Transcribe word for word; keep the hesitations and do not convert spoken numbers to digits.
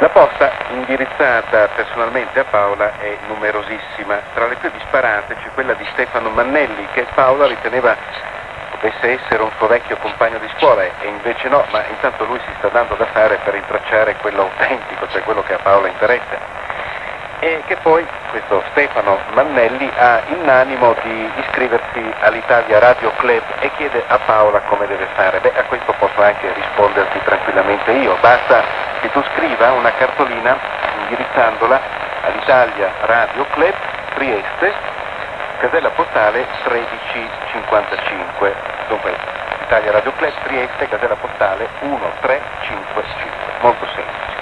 La posta indirizzata personalmente a Paola è numerosissima. Tra le più disparate c'è quella di Stefano Mannelli, che Paola riteneva potesse essere un suo vecchio compagno di scuola, e invece no, ma intanto lui si sta dando da fare per rintracciare quello autentico, cioè quello che a Paola interessa. E che poi questo Stefano Mannelli ha in animo di iscriversi all'Italia Radio Club e chiede a Paola come deve fare. Beh, a questo posso anche risponderti tranquillamente io. Basta che tu scriva una cartolina indirizzandola all'Italia Radio Club, Trieste, casella postale tredici cinquantacinque. Dunque, Italia Radio Club, Trieste, casella postale uno tre cinque cinque. Molto semplice.